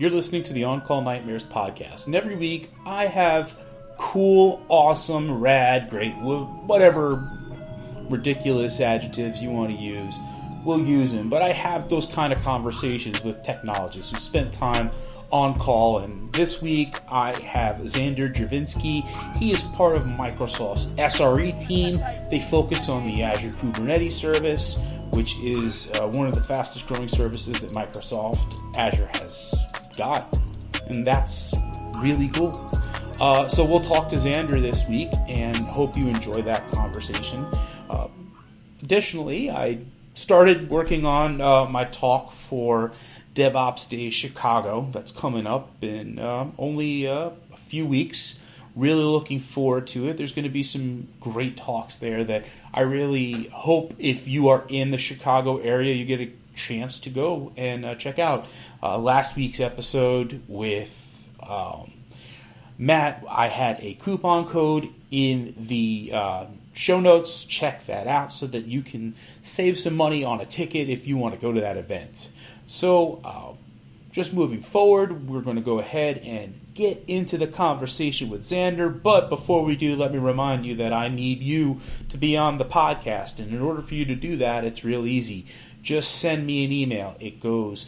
You're listening to the On Call Nightmares podcast, and every week I have cool, awesome, rad, great, whatever ridiculous adjectives you want to use, we'll use them. But I have those kind of conversations with technologists who spent time on call, and this week I have Xander Jervinsky. He is part of Microsoft's SRE team. They focus on the Azure Kubernetes service, which is one of the fastest growing services that Microsoft Azure has got, and that's really cool. So we'll talk to Xander this week and hope you enjoy that conversation. Additionally, I started working on my talk for DevOps Day Chicago. That's coming up in only a few weeks. Really looking forward to it. There's going to be some great talks there that I really hope if you are in the Chicago area, you get a chance to go and check out. Last week's episode with Matt, I had a coupon code in the show notes. Check that out so that you can save some money on a ticket if you want to go to that event. So just moving forward, we're going to go ahead and get into the conversation with Xander. But before we do, let me remind you that I need you to be on the podcast. And in order for you to do that, it's real easy. Just send me an email. It goes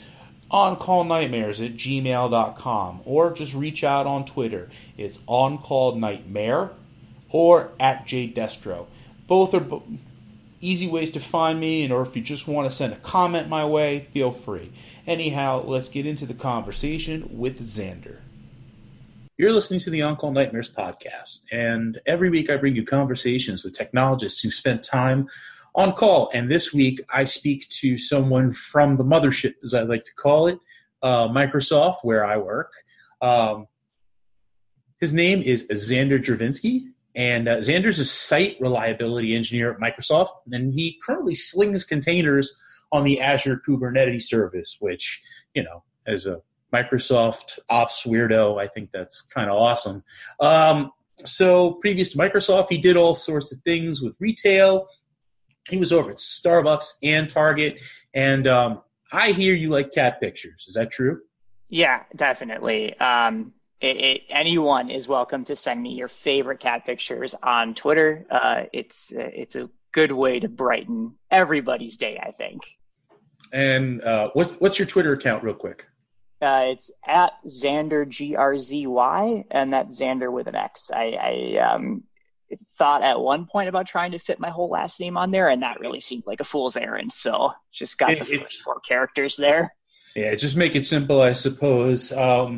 oncallnightmares@gmail.com, or just reach out on Twitter. It's oncallnightmare or @jdestro. Both are easy ways to find me, or if you just want to send a comment my way, feel free. Anyhow, let's get into the conversation with Xander. You're listening to the On Call Nightmares podcast, and every week I bring you conversations with technologists who spent time on call. And this week I speak to someone from the mothership, as I like to call it, Microsoft, where I work. His name is Xander Jervinsky. And Xander's a site reliability engineer at Microsoft, and he currently slings containers on the Azure Kubernetes service, which, you know, as a Microsoft ops weirdo, I think that's kind of awesome. So previous to Microsoft, he did all sorts of things with retail. He was over at Starbucks and Target, and I hear you like cat pictures. Is that true? Yeah, definitely. Anyone is welcome to send me your favorite cat pictures on Twitter. It's a good way to brighten everybody's day, I think. And what's your Twitter account, real quick? It's at Xander GRZY, and that's Xander with an X. I thought at one point about trying to fit my whole last name on there, and that really seemed like a fool's errand. So just got the first 4 characters there. Yeah, just make it simple, I suppose.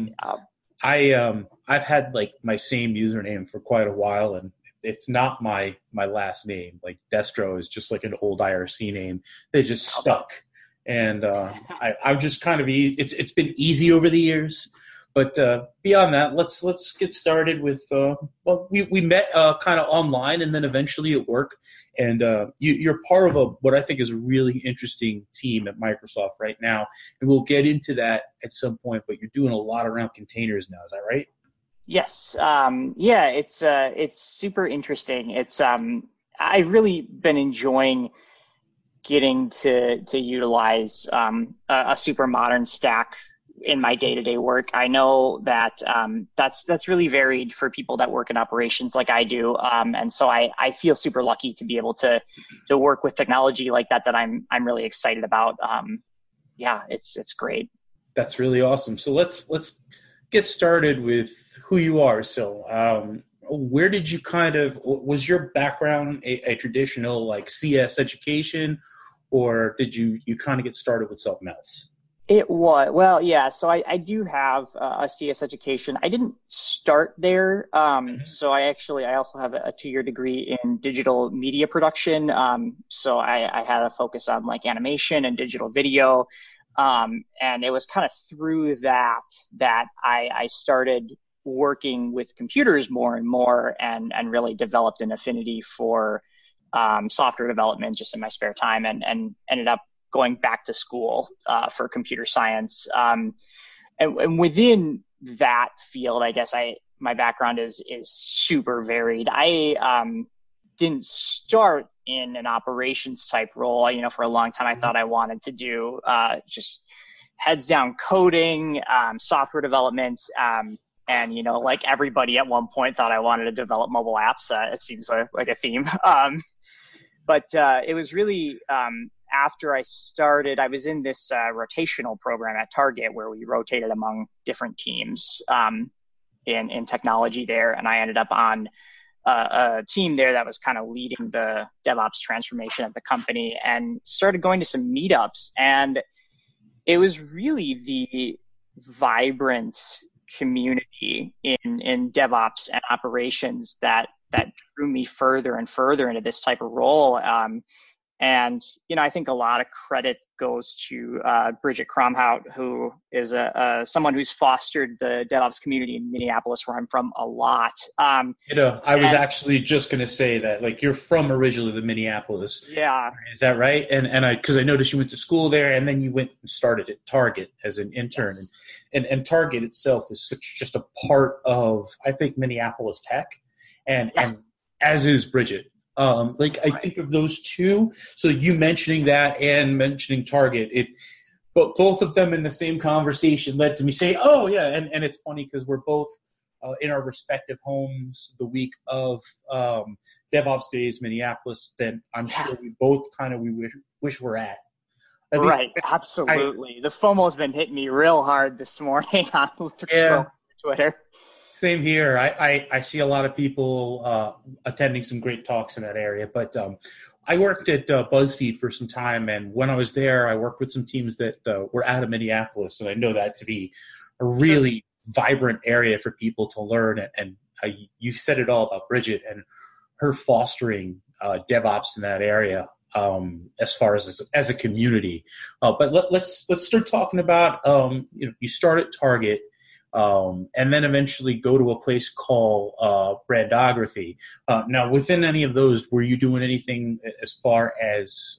I've had like my same username for quite a while, and it's not my last name. Like Destro is just like an old IRC name. They just stuck, and I'm just kind of it's been easy over the years. But beyond that, let's get started with we met kind of online and then eventually at work, and you're part of what I think is a really interesting team at Microsoft right now, and we'll get into that at some point. But you're doing a lot around containers now, is that right? Yes. Yeah. It's super interesting. It's I've really been enjoying getting to utilize a super modern stack in my day-to-day work. I know that that's really varied for people that work in operations like I do, and so I feel super lucky to be able to work with technology like that I'm really excited about. Yeah, it's great. That's really awesome. So let's get started with who you are. So where did you was your background a traditional like CS education, or did you kind of get started with something else? It was. Well, yeah, so I do have a CS education. I didn't start there. So I also have a 2-year degree in digital media production. So I had a focus on like animation and digital video. And it was kind of through that I started working with computers more and more and really developed an affinity for software development just in my spare time and ended up going back to school for computer science. And within that field, I guess my background is super varied. I didn't start in an operations type role. For a long time, I thought I wanted to do just heads down coding, software development. And, like everybody at one point thought I wanted to develop mobile apps. It seems like a theme. But it was really after I started, I was in this rotational program at Target where we rotated among different teams in technology there. And I ended up on a team there that was kind of leading the DevOps transformation at the company, and started going to some meetups. And it was really the vibrant community in DevOps and operations that drew me further and further into this type of role. And, I think a lot of credit goes to Bridget Cromhout, who is someone who's fostered the DevOps community in Minneapolis, where I'm from, a lot. I was actually just going to say that, like, you're from originally the Minneapolis. Yeah. Is that right? And because I noticed you went to school there, and then you went and started at Target as an intern. Yes. And Target itself is just a part of, I think, Minneapolis tech, and as is Bridget. I think of those two. So you mentioning that and mentioning Target, but both of them in the same conversation led to me saying, "Oh yeah," and it's funny because we're both in our respective homes the week of DevOps Days, Minneapolis. That I'm sure we both we wish we're at. Right, absolutely. The FOMO's been hitting me real hard this morning on Twitter. Same here. I see a lot of people attending some great talks in that area. But I worked at BuzzFeed for some time, and when I was there, I worked with some teams that were out of Minneapolis, and I know that to be a really vibrant area for people to learn. And you said it all about Bridget and her fostering DevOps in that area as far as a community. But let's start talking about you start at Target. And then eventually go to a place called Brandography. Now, within any of those, were you doing anything as far as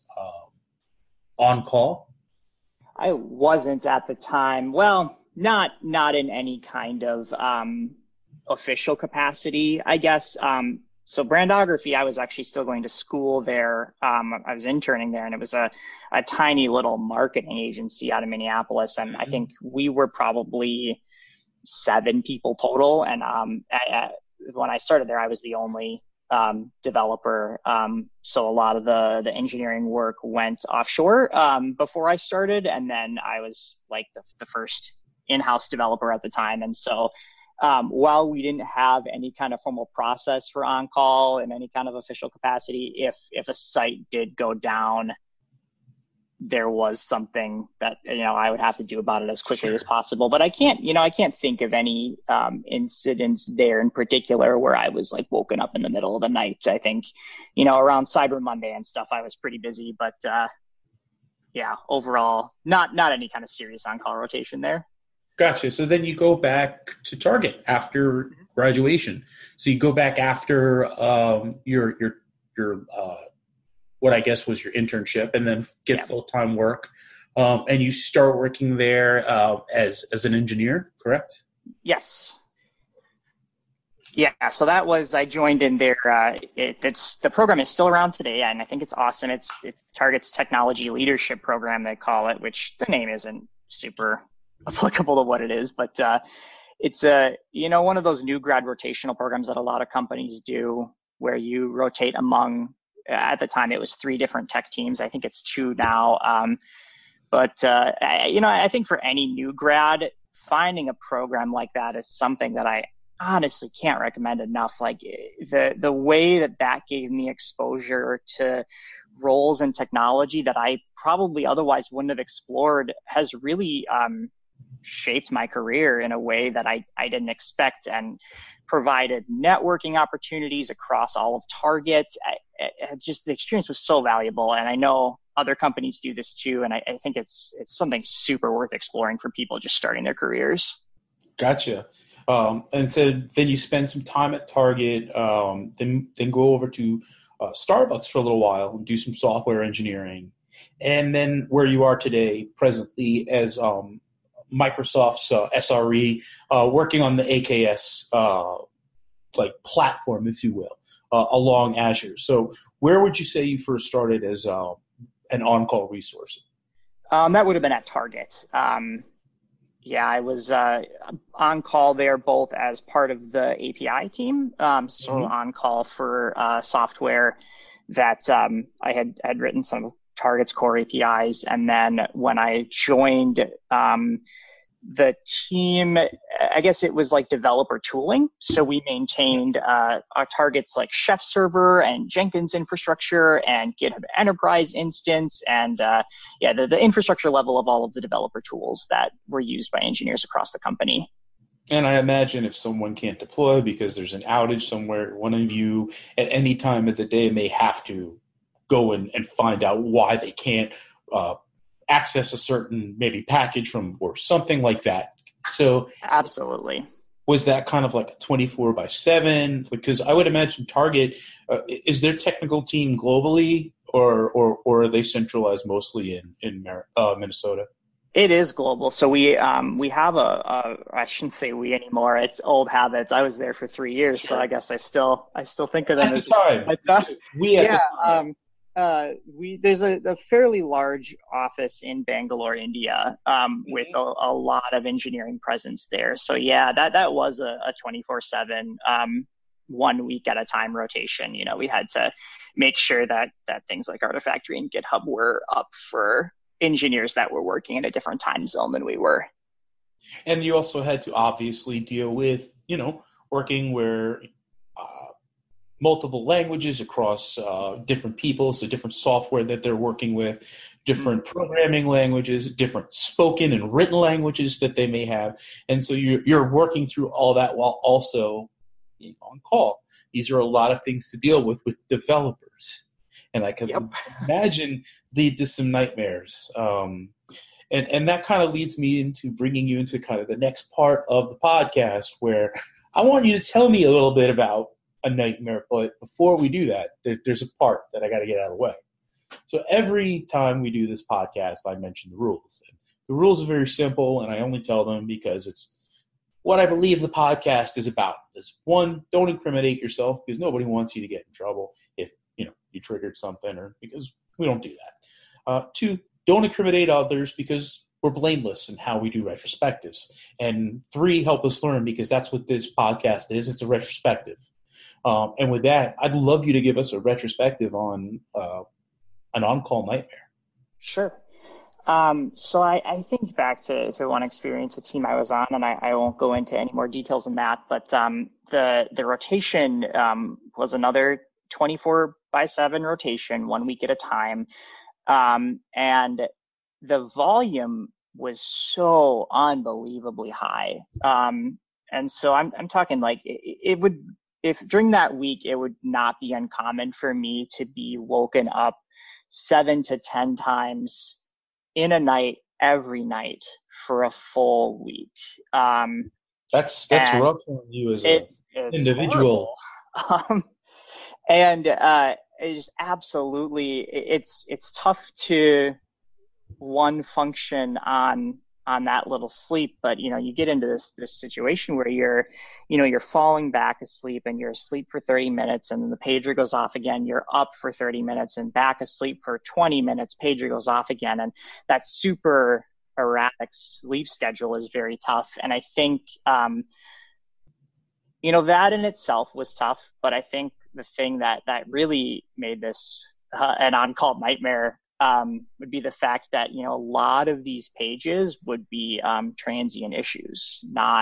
on-call? I wasn't at the time. Well, not in any kind of official capacity, I guess. So Brandography, I was actually still going to school there. I was interning there, and it was a tiny little marketing agency out of Minneapolis. And I think we were probably 7 people total, and when I started there, I was the only developer. So a lot of the engineering work went offshore before I started, and then I was like the first in-house developer at the time. And so while we didn't have any kind of formal process for on-call in any kind of official capacity, if a site did go down, there was something that I would have to do about it as quickly as possible. But I can't think of any incidents there in particular where I was like woken up in the middle of the night. I think around Cyber Monday and stuff, I was pretty busy. But overall, not any kind of serious on-call rotation there. Gotcha. So then you go back to Target after graduation. So you go back after your what I guess was your internship, and then get full-time work. And you start working there as an engineer, correct? Yes. Yeah, so that was, I joined in there. The program is still around today, and I think it's awesome. It's Target's Technology Leadership Program, they call it, which the name isn't super applicable to what it is, but it's one of those new grad rotational programs that a lot of companies do, where you rotate among, at the time it was 3 different tech teams. I think it's 2 now. I think for any new grad, finding a program like that is something that I honestly can't recommend enough. Like the way that gave me exposure to roles in technology that I probably otherwise wouldn't have explored has really shaped my career in a way that I didn't expect, and provided networking opportunities across all of Target. Just the experience was so valuable, and I know other companies do this too, and I think it's something super worth exploring for people just starting their careers. Gotcha. And so then you spend some time at Target, then go over to Starbucks for a little while and do some software engineering, and then where you are today, presently as Microsoft's SRE, working on the AKS platform, if you will, along Azure. So where would you say you first started as an on-call resource? That would have been at Target. Yeah, I was on call there both as part of the API team, so Hmm. on call for software that I had written some of Target's core APIs, and then when I joined the team, I guess it was like developer tooling. So we maintained our Target's like Chef server and Jenkins infrastructure and GitHub Enterprise instance and yeah, the infrastructure level of all of the developer tools that were used by engineers across the company. And I imagine if someone can't deploy because there's an outage somewhere, one of you at any time of the day may have to go and find out why they can't uh, access a certain maybe package from or something like that. So Absolutely. was that kind of like a 24/7? Because I would imagine Target is their technical team globally, or are they centralized mostly in Minnesota? It is global. So we have a I shouldn't say we anymore. It's old habits. I was there for 3 years, so I Sure. guess I still think of them At the as we. time, But we at yeah, the time. we there's a fairly large office in Bangalore, India, with Mhm. a lot of engineering presence there. So yeah, that was a 24/7, 1 week at a time rotation. You know, we had to make sure that things like Artifactory and GitHub were up for engineers that were working in a different time zone than we were. And you also had to obviously deal with, working where uh, multiple languages across different people, so different software that they're working with, different Mhm. programming languages, different spoken and written languages that they may have. And so you're working through all that while also being on call. These are a lot of things to deal with developers. And I Yep. can imagine lead to some nightmares. And that kind of leads me into bringing you into kind of the next part of the podcast where I want you to tell me a little bit about a nightmare. But before we do that, there's a part that I got to get out of the way. So every time we do this podcast, I mention the rules. And the rules are very simple, and I only tell them because it's what I believe the podcast is about. Is one, don't incriminate yourself because nobody wants you to get in trouble if you triggered something, or because we don't do that. Two, don't incriminate others because we're blameless in how we do retrospectives. And three, help us learn because that's what this podcast is. It's a retrospective. And with that, I'd love you to give us a retrospective on an on-call nightmare. Sure. So I think back to one experience, a team I was on, and I won't go into any more details than that, but the rotation was another 24/7 rotation, 1 week at a time. And the volume was so unbelievably high. And so I'm talking like it would, if during that week, it would not be uncommon for me to be woken up 7 to 10 times in a night, every night for a full week. That's And rough on you as a it's individual. horrible. Um, and it's absolutely, it's tough to one function on that little sleep, but you get into this situation where you're falling back asleep and you're asleep for 30 minutes and then the pager goes off again, you're up for 30 minutes and back asleep for 20 minutes, pager goes off again, and that super erratic sleep schedule is very tough. And I think that in itself was tough, but I think the thing that really made this an on-call nightmare would be the fact that a lot of these pages would be transient issues,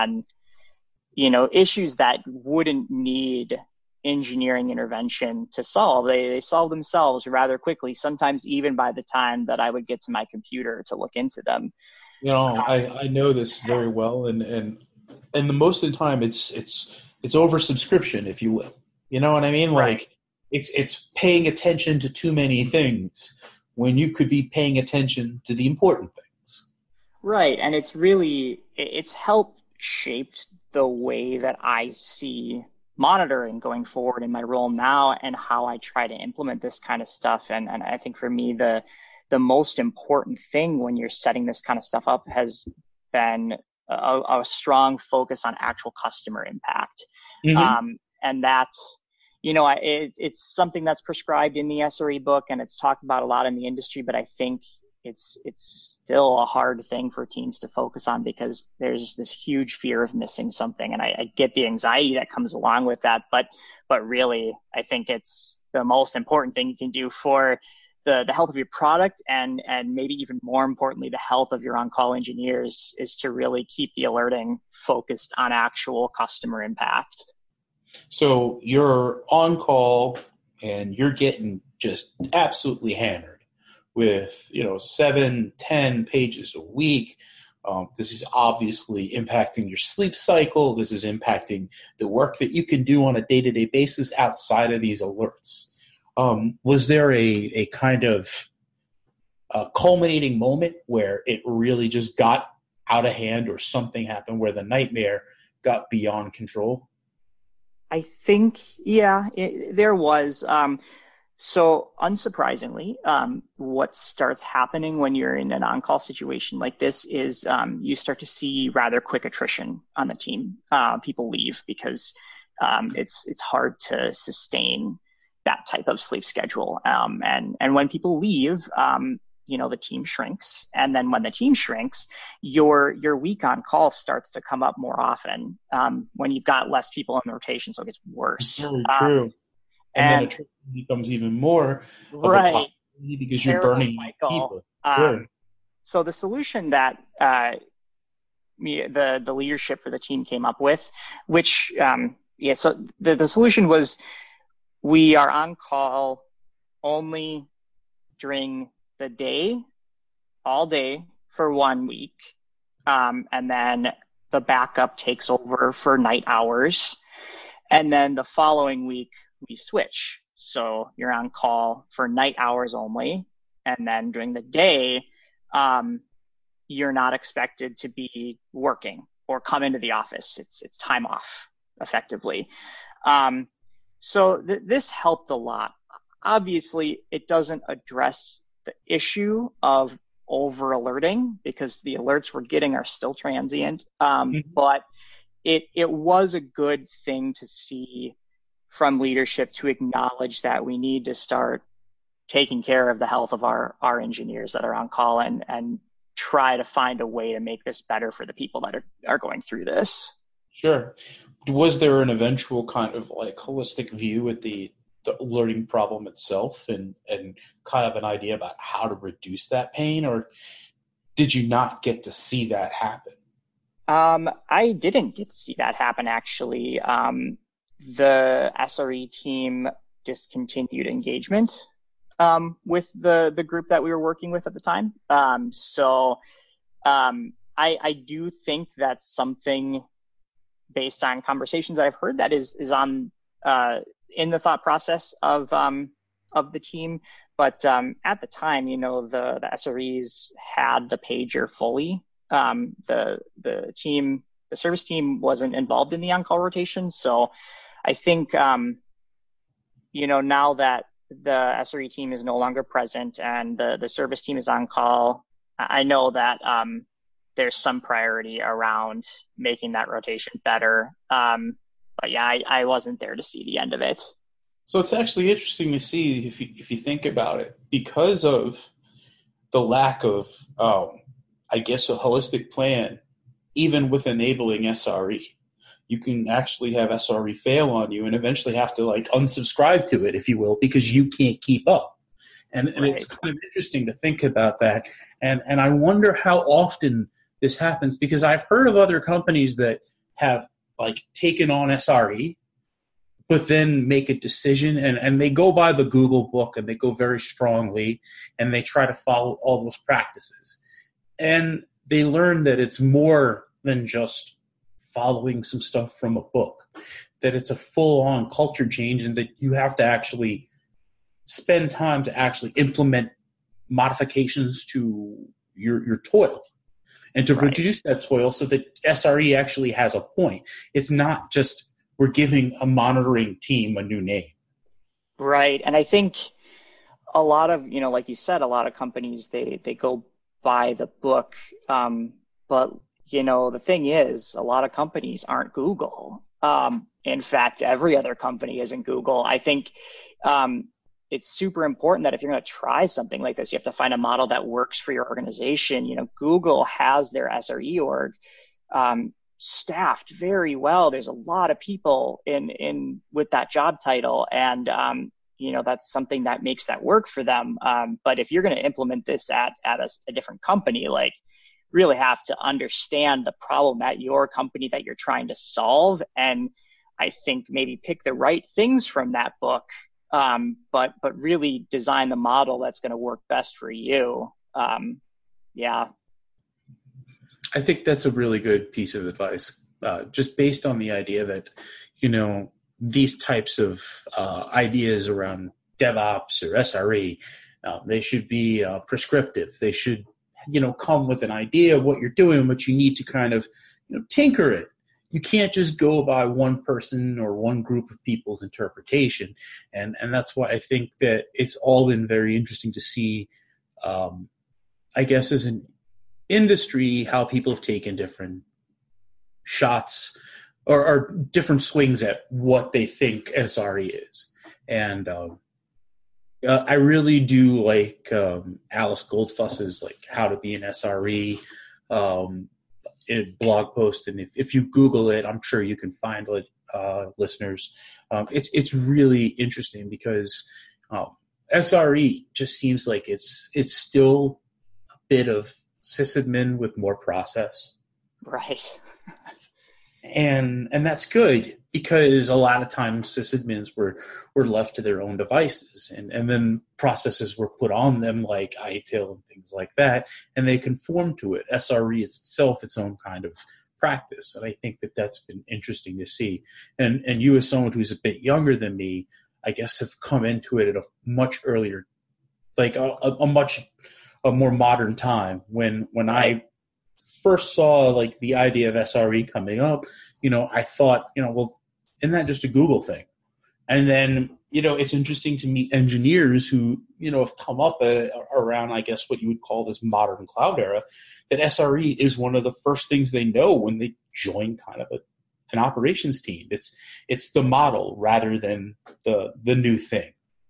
issues that wouldn't need engineering intervention to solve. They solve themselves rather quickly, sometimes even by the time that I would get to my computer to look into them. I know this very well, and the most of the time it's oversubscription, if you will. You know what I mean? Right. Like it's paying attention to too many things when you could be paying attention to the important things. Right. And it's helped shaped the way that I see monitoring going forward in my role now and how I try to implement this kind of stuff. And I think for me, the most important thing when you're setting this kind of stuff up has been a strong focus on actual customer impact. Mm-hmm. And that's, it's something that's prescribed in the SRE book and it's talked about a lot in the industry, but I think it's still a hard thing for teams to focus on because there's this huge fear of missing something. And I get the anxiety that comes along with that, but really I think it's the most important thing you can do for the health of your product and maybe even more importantly, the health of your on-call engineers is to really keep the alerting focused on actual customer impact. So you're on call and you're getting just absolutely hammered with 7-10 pages a week. This is obviously impacting your sleep cycle. This is impacting the work that you can do on a day-to-day basis outside of these alerts. Was there a kind of a culminating moment where it really just got out of hand or something happened where the nightmare got beyond control? I think, yeah, there was. So unsurprisingly, what starts happening when you're in an on-call situation like this is you start to see rather quick attrition on the team. People leave because it's hard to sustain that type of sleep schedule. And when people leave, the team shrinks. And then when the team shrinks, your week on call starts to come up more often when you've got less people in the rotation, so it gets worse. Very true. And then attrition becomes even more of a possibility because you're burning people. Sure. So the solution that the leadership for the team came up with, which so the solution was we are on call only during the day, all day for 1 week, and then the backup takes over for night hours, and then the following week we switch. So you're on call for night hours only. And then during the day, you're not expected to be working or come into the office. It's time off effectively. So this helped a lot. Obviously, it doesn't address the issue of over alerting because the alerts we're getting are still transient. But it was a good thing to see from leadership to acknowledge that we need to start taking care of the health of our engineers that are on call and try to find a way to make this better for the people that are going through this. Sure. Was there an eventual kind of like holistic view at the alerting problem itself and kind of an idea about how to reduce that pain, or did you not get to see that happen? I didn't get to see that happen, actually. The SRE team discontinued engagement with the group that we were working with at the time. So I do think that's something based on conversations I've heard that is on in the thought process of the team. But at the time, the SREs had the pager fully. The service team wasn't involved in the on-call rotation. So I think, now that the SRE team is no longer present and the service team is on call, I know that there's some priority around making that rotation better. But yeah, I wasn't there to see the end of it. So it's actually interesting to see if you think about it, because of the lack of, I guess, a holistic plan, even with enabling SRE. You can actually have SRE fail on you and eventually have to unsubscribe to it, if you will, because you can't keep up. And Right. It's kind of interesting to think about that. And I wonder how often this happens, because I've heard of other companies that have taken on SRE, but then make a decision and they go by the Google book and they go very strongly and they try to follow all those practices. And they learn that it's more than just following some stuff from a book, that it's a full-on culture change and that you have to actually spend time to actually implement modifications to your toil and to reduce that toil so that SRE actually has a point. It's not just we're giving a monitoring team a new name. Right. And I think a lot of, like you said, a lot of companies, they go by the book. But, the thing is, a lot of companies aren't Google. In fact, every other company isn't Google. I think it's super important that if you're going to try something like this, you have to find a model that works for your organization. Google has their SRE org staffed very well. There's a lot of people in with that job title, and that's something that makes that work for them. But if you're going to implement this at a different company, like, really have to understand the problem at your company that you're trying to solve, and I think maybe pick the right things from that book, but really design the model that's going to work best for you. Yeah. I think that's a really good piece of advice, just based on the idea that, these types of ideas around DevOps or SRE, they should be prescriptive. They should, come with an idea of what you're doing, but you need to kind of, tinker it. You can't just go by one person or one group of people's interpretation. And that's why I think that it's all been very interesting to see, I guess, as an industry, how people have taken different shots or different swings at what they think SRE is. And I really do like Alice Goldfuss's How to Be an SRE blog post, and if you Google it, I'm sure you can find it, listeners. It's really interesting because SRE just seems like it's still a bit of sysadmin with more process, right? and that's good, because a lot of times sysadmins were left to their own devices, and then processes were put on them like ITIL and things like that, and they conform to it. SRE is itself its own kind of practice, and I think that that's been interesting to see. And you, as someone who's a bit younger than me, I guess have come into it at a much earlier, like a more modern time. When I first saw the idea of SRE coming up, I thought, well, isn't that just a Google thing? And then, it's interesting to meet engineers who, have come up around, I guess, what you would call this modern cloud era, that SRE is one of the first things they know when they join kind of an operations team. It's the model rather than the new thing.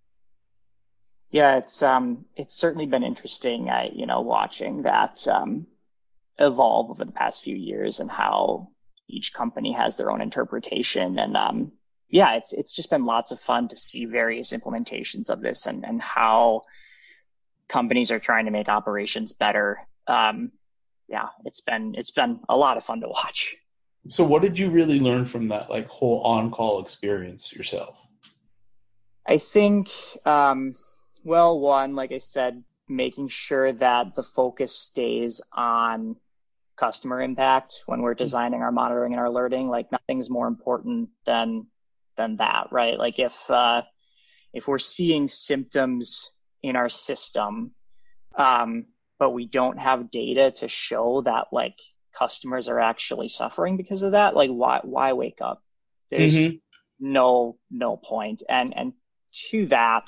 Yeah, it's certainly been interesting, watching that evolve over the past few years, and how each company has their own interpretation. And it's just been lots of fun to see various implementations of this, and how companies are trying to make operations better. It's been a lot of fun to watch. So what did you really learn from that whole on-call experience yourself? I think, one, like I said, making sure that the focus stays on customer impact when we're designing our monitoring and our alerting. Nothing's more important than that, right? If we're seeing symptoms in our system, but we don't have data to show that customers are actually suffering because of that, why wake up? There's no point. And to that,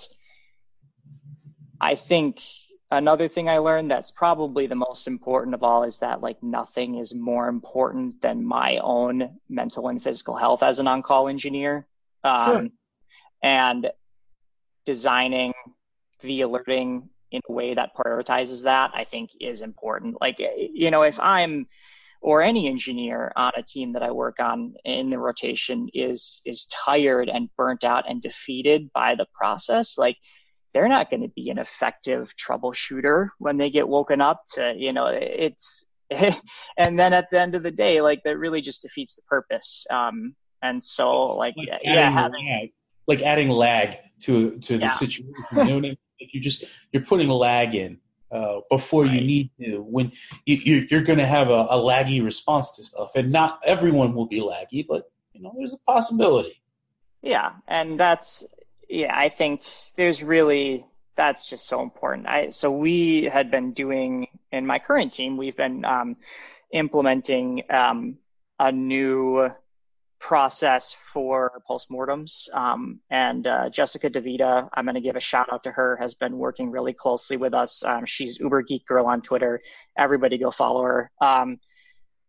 I think another thing I learned that's probably the most important of all is that nothing is more important than my own mental and physical health as an on-call engineer. Sure. And designing the alerting in a way that prioritizes that, I think, is important. If I'm, or any engineer on a team that I work on in the rotation is tired and burnt out and defeated by the process, they're not going to be an effective troubleshooter when they get woken up to, it's, and then at the end of the day, that really just defeats the purpose. And so adding lag to the situation, you're putting lag in before you need to, when you're going to have a laggy response to stuff, and not everyone will be laggy, but there's a possibility. Yeah. And I think that's just so important. So we had been doing, in my current team, we've been implementing a new process for postmortems. And Jessica DeVita, I'm going to give a shout out to her, has been working really closely with us. She's Uber Geek Girl on Twitter. Everybody go follow her.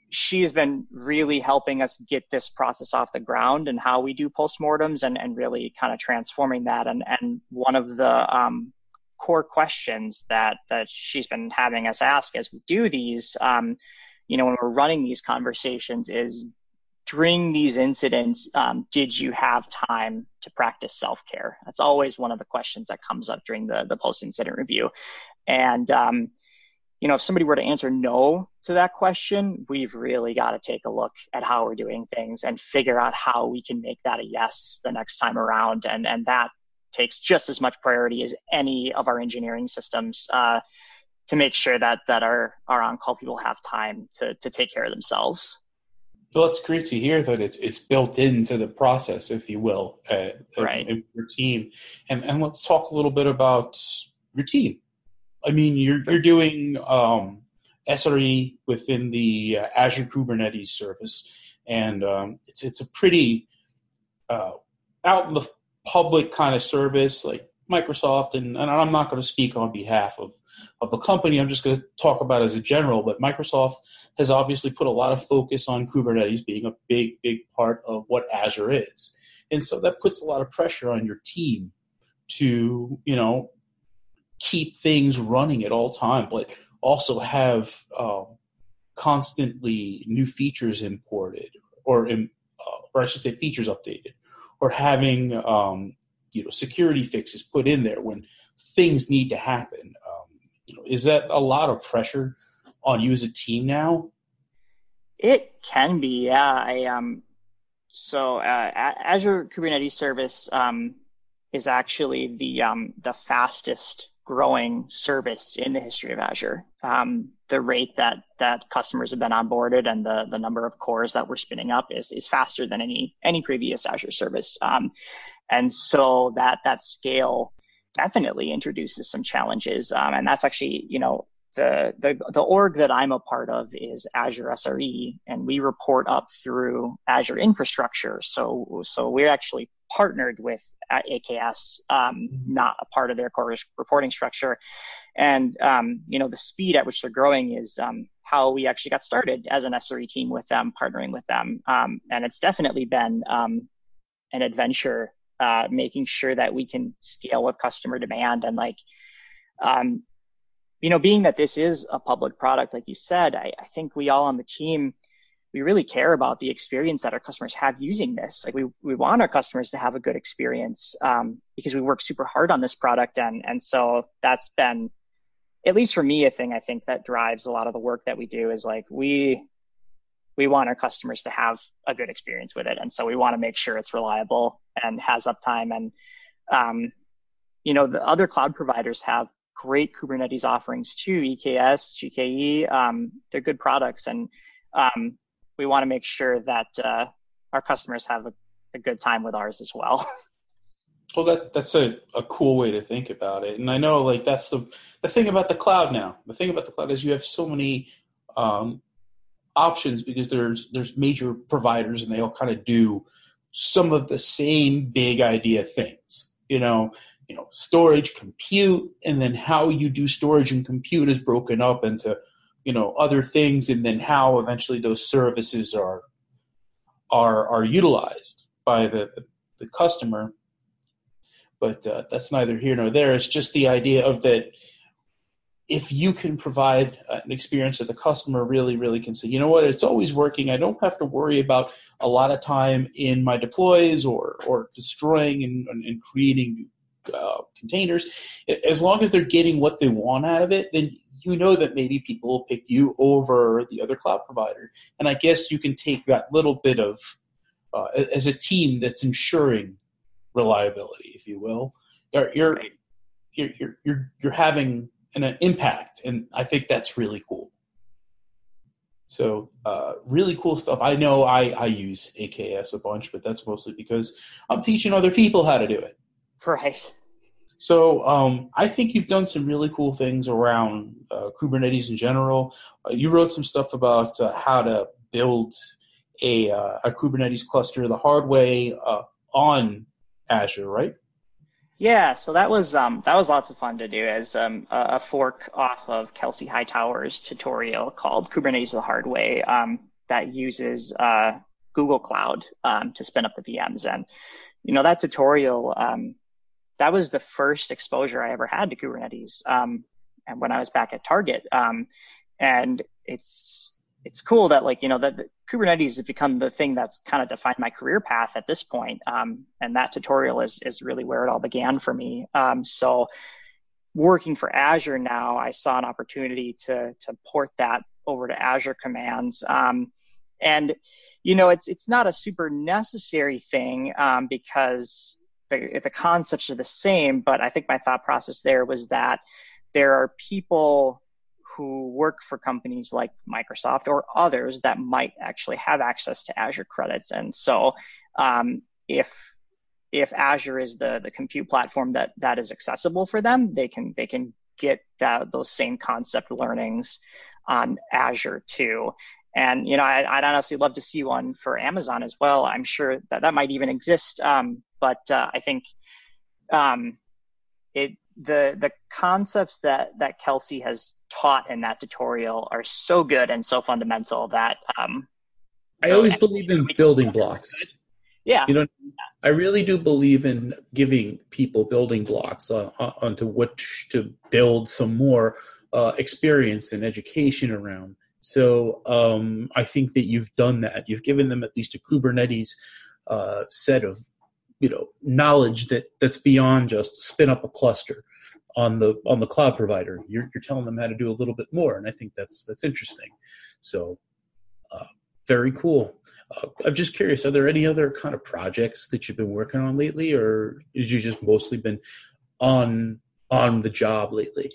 she's been really helping us get this process off the ground and how we do postmortems and really kind of transforming that. And one of the core questions that she's been having us ask as we do these, when we're running these conversations is, during these incidents, did you have time to practice self-care? That's always one of the questions that comes up during the post-incident review. And, if somebody were to answer no to that question, we've really got to take a look at how we're doing things and figure out how we can make that a yes the next time around. And that takes just as much priority as any of our engineering systems to make sure that our on-call people have time to take care of themselves. Well, it's great to hear that it's built into the process, if you will, right. in your team. And let's talk a little bit about your team. I mean, you're doing SRE within the Azure Kubernetes service, and it's a pretty out in the public kind of service, like Microsoft, and I'm not going to speak on behalf of the company. I'm just going to talk about as a general, but Microsoft has obviously put a lot of focus on Kubernetes being a big, big part of what Azure is. And so that puts a lot of pressure on your team to, keep things running at all time, but also have constantly new features imported or I should say features updated, or having security fixes put in there when things need to happen. Is that a lot of pressure on you as a team now? It can be, yeah. Azure Kubernetes Service is actually the fastest growing service in the history of Azure. The rate that customers have been onboarded and the number of cores that we're spinning up is faster than any previous Azure service. And so that scale definitely introduces some challenges. And that's actually, the org that I'm a part of is Azure SRE, and we report up through Azure infrastructure. So we're actually partnered with AKS, not a part of their core reporting structure. And, the speed at which they're growing is how we actually got started as an SRE team with them, partnering with them. And it's definitely been an adventure, making sure that we can scale with customer demand. And being that this is a public product, like you said, I think we all on the team, we really care about the experience that our customers have using this. Like we want our customers to have a good experience because we work super hard on this product. And so that's been, at least for me, a thing I think that drives a lot of the work that we do is we want our customers to have a good experience with it. And so we want to make sure it's reliable and has uptime. And, the other cloud providers have great Kubernetes offerings too, EKS, GKE, they're good products. And we want to make sure that our customers have a good time with ours as well. Well, that's a cool way to think about it. And I know that's the thing about the cloud now. The thing about the cloud is you have so many options because there's major providers and they all kind of do some of the same big idea things. Storage, compute, and then how you do storage and compute is broken up into other things, and then how eventually those services are utilized by the customer. But that's neither here nor there. It's just the idea of that if you can provide an experience that the customer really, really can say, it's always working. I don't have to worry about a lot of time in my deploys or destroying and creating containers. As long as they're getting what they want out of it, then that maybe people will pick you over the other cloud provider. And I guess you can take that little bit of, as a team that's ensuring reliability, if you will, you're having an impact, and I think that's really cool. So really cool stuff. I know I use AKS a bunch, but that's mostly because I'm teaching other people how to do it. Right. So I think you've done some really cool things around Kubernetes in general. You wrote some stuff about how to build a Kubernetes cluster the hard way on Azure, right? Yeah, so that was lots of fun to do as a fork off of Kelsey Hightower's tutorial called Kubernetes the Hard Way. that uses Google Cloud to spin up the VMs. And, that tutorial, that was the first exposure I ever had to Kubernetes. And when I was back at Target, and it's cool that that Kubernetes has become the thing that's kind of defined my career path at this point. And that tutorial is really where it all began for me. So working for Azure now, I saw an opportunity to port that over to Azure Commands. And it's not a super necessary thing because the concepts are the same, but I think my thought process there was that there are people who work for companies like Microsoft or others that might actually have access to Azure credits. And so if Azure is the compute platform that is accessible for them, they can get those same concept learnings on Azure too. And, I'd honestly love to see one for Amazon as well. I'm sure that might even exist. But I think the concepts that Kelsey has taught in that tutorial are so good and so fundamental that I always believe in building blocks. Yeah. I really do believe in giving people building blocks onto what to build some more experience and education around. So I think that you've done that. You've given them at least a Kubernetes set of knowledge that's beyond just spin up a cluster on the cloud provider. You're telling them how to do a little bit more, and I think that's interesting. So very cool. I'm just curious, are there any other kind of projects that you've been working on lately, or have you just mostly been on the job lately?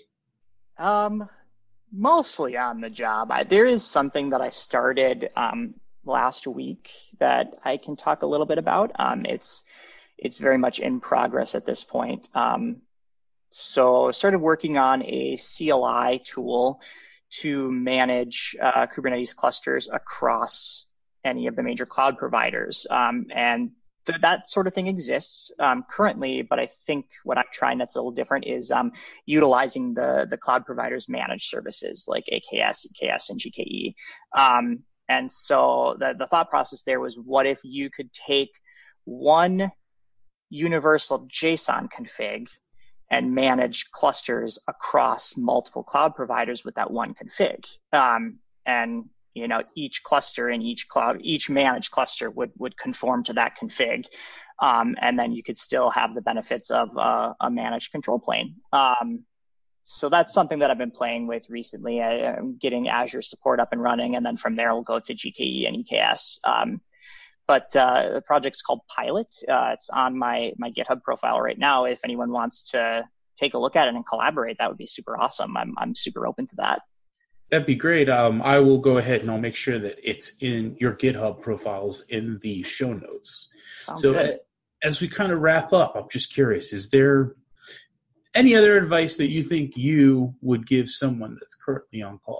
Mostly on the job. There is something that I started last week that I can talk a little bit about. It's very much in progress at this point. So I started working on a CLI tool to manage Kubernetes clusters across any of the major cloud providers. And that sort of thing exists currently, but I think what I'm trying that's a little different is utilizing the cloud providers' managed services like AKS, EKS, and GKE. And so the thought process there was, what if you could take one universal JSON config and manage clusters across multiple cloud providers with that one config? And each cluster in each cloud, each managed cluster would conform to that config. And then you could still have the benefits of a managed control plane. So that's something that I've been playing with recently. I'm getting Azure support up and running, and then from there we'll go to GKE and EKS. But the project's called Pilot. It's on my GitHub profile right now. If anyone wants to take a look at it and collaborate, that would be super awesome. I'm super open to that. That'd be great. I will go ahead and I'll make sure that it's in your GitHub profiles in the show notes. Sounds good. As we kind of wrap up, I'm just curious, is there any other advice that you think you would give someone that's currently on call?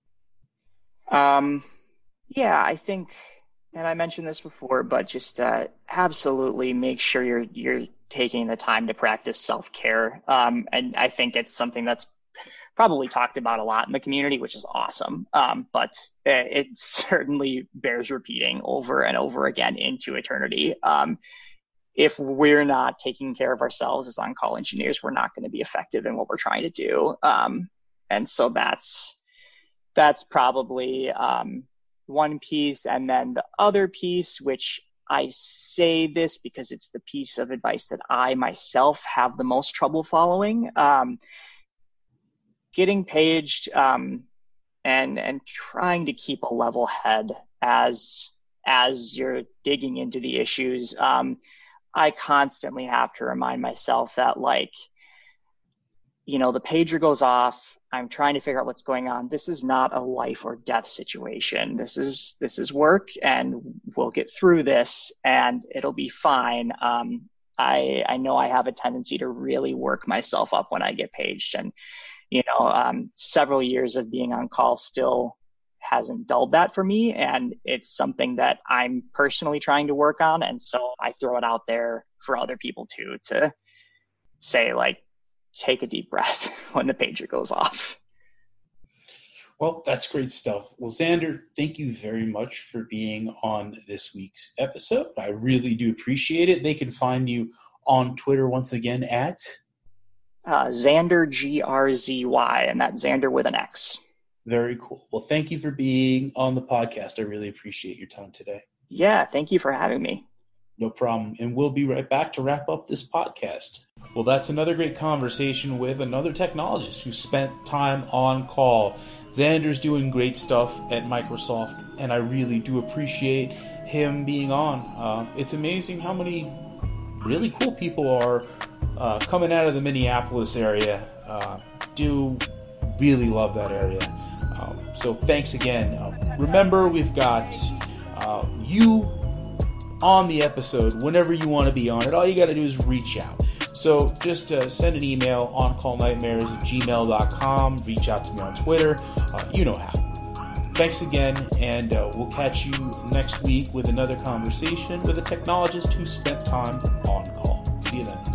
Yeah, I think, and I mentioned this before, but just absolutely make sure you're taking the time to practice self-care. And I think it's something that's probably talked about a lot in the community, which is awesome. But it certainly bears repeating over and over again into eternity. If we're not taking care of ourselves as on-call engineers, we're not going to be effective in what we're trying to do. And so that's probably one piece. And then the other piece, which I say this because it's the piece of advice that I myself have the most trouble following, getting paged and trying to keep a level head as you're digging into the issues. I constantly have to remind myself that, the pager goes off. I'm trying to figure out what's going on. This is not a life or death situation. This is work, and we'll get through this, and it'll be fine. I know I have a tendency to really work myself up when I get paged, and several years of being on call still hasn't dulled that for me, and it's something that I'm personally trying to work on. And so I throw it out there for other people too, to say, take a deep breath when the pager goes off. Well, that's great stuff. Well, Xander, thank you very much for being on this week's episode. I really do appreciate it. They can find you on Twitter once again at Xander GRZY, and that's Xander with an X. Very cool. Well, thank you for being on the podcast. I really appreciate your time today. Yeah, thank you for having me. No problem. And we'll be right back to wrap up this podcast. Well, that's another great conversation with another technologist who spent time on call. Xander's doing great stuff at Microsoft, and I really do appreciate him being on. It's amazing how many really cool people are coming out of the Minneapolis area. Do really love that area. So thanks again. Remember, we've got you on the episode whenever you want to be on it. All you got to do is reach out. So just send an email, oncallnightmares@gmail.com. Reach out to me on Twitter. You know how. Thanks again, and we'll catch you next week with another conversation with a technologist who spent time on call. See you then.